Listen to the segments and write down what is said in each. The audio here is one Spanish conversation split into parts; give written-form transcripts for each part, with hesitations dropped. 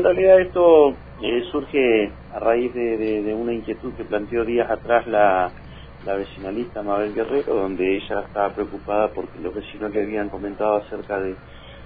realidad esto surge a raíz de una inquietud que planteó días atrás la vecinalista Mabel Guerrero, donde ella estaba preocupada porque los vecinos le habían comentado acerca de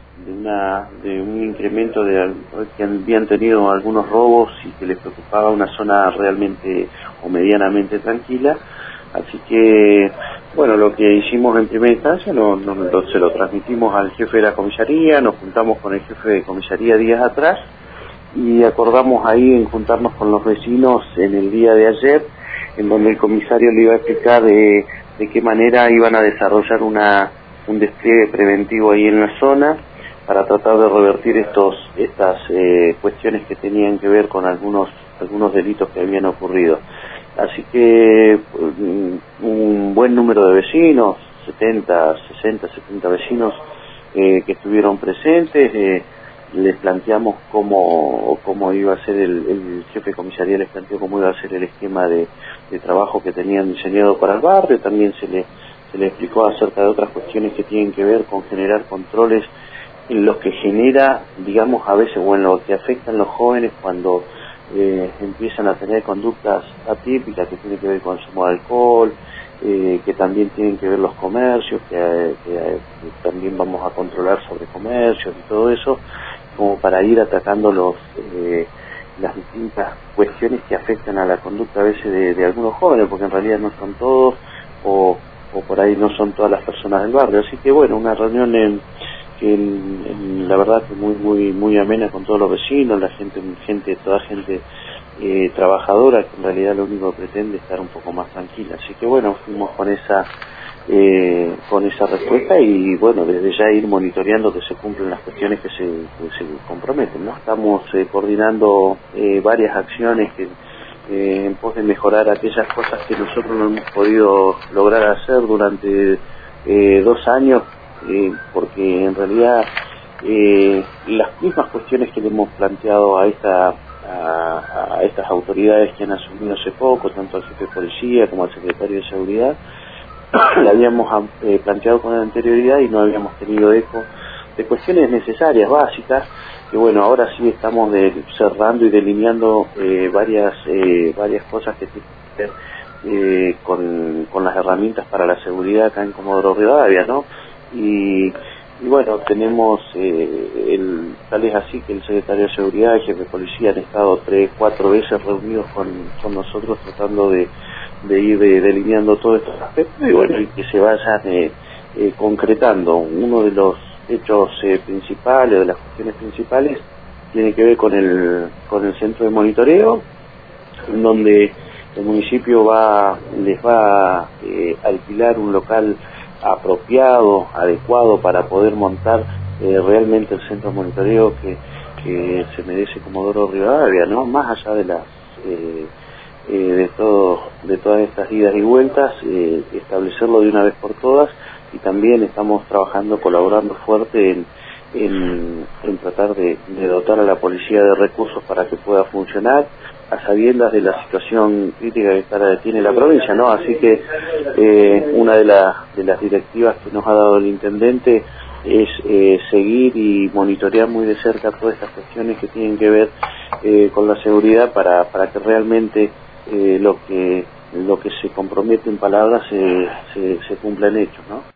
un incremento que habían tenido algunos robos y que les preocupaba una zona realmente o medianamente tranquila. Así que, bueno, lo que hicimos en primera instancia se lo transmitimos al jefe de la comisaría, nos juntamos con el jefe de comisaría días atrás y acordamos ahí en juntarnos con los vecinos en el día de ayer, en donde el comisario le iba a explicar de qué manera iban a desarrollar un despliegue preventivo ahí en la zona para tratar de revertir estas cuestiones que tenían que ver con algunos delitos que habían ocurrido. Así que un buen número de vecinos, 60, 70 vecinos que estuvieron presentes, les planteamos cómo iba a ser el jefe de comisaría les planteó cómo iba a ser el esquema de trabajo que tenían diseñado para el barrio. También se le explicó acerca de otras cuestiones que tienen que ver con generar controles en los que genera, digamos, a veces, o en lo que afectan los jóvenes cuando empiezan a tener conductas atípicas que tienen que ver con consumo de alcohol, que también tienen que ver los comercios, que también vamos a controlar sobre comercios y todo eso, como para ir atacando las distintas cuestiones que afectan a la conducta a veces de algunos jóvenes, porque en realidad no son todos, o por ahí no son todas las personas del barrio. Así que bueno, una reunión la verdad que muy amena con todos los vecinos, toda gente trabajadora, que en realidad lo único que pretende es estar un poco más tranquila. Así que bueno, fuimos con esa respuesta y bueno, desde ya ir monitoreando que se cumplen las cuestiones que se comprometen, ¿no? Estamos coordinando varias acciones en pos de mejorar aquellas cosas que nosotros no hemos podido lograr hacer durante 2 años, porque en realidad las mismas cuestiones que le hemos planteado a estas autoridades que han asumido hace poco, tanto al jefe de policía como al secretario de seguridad, la habíamos planteado con anterioridad y no habíamos tenido eco de cuestiones necesarias, básicas, que bueno, ahora sí estamos cerrando y delineando varias cosas que tienen que ver con las herramientas para la seguridad acá en Comodoro Rivadavia, ¿no? Y bueno, tenemos tal es así que el secretario de seguridad y el jefe de policía han estado 3-4 veces reunidos con nosotros tratando de ir delineando todos estos aspectos y bueno, y que se vayan concretando. Uno de los hechos principales, de las cuestiones principales, tiene que ver con el centro de monitoreo, en donde el municipio les va a alquilar un local apropiado, adecuado para poder montar realmente el centro de monitoreo que se merece Comodoro Rivadavia, ¿no? Más allá de todas estas idas y vueltas, establecerlo de una vez por todas, y también estamos trabajando, colaborando fuerte en tratar de dotar a la policía de recursos para que pueda funcionar a sabiendas de la situación crítica que tiene la provincia, ¿no? Así que una de las directivas que nos ha dado el intendente es seguir y monitorear muy de cerca todas estas cuestiones que tienen que ver con la seguridad para que realmente lo que se compromete en palabras se cumpla en hechos, ¿no?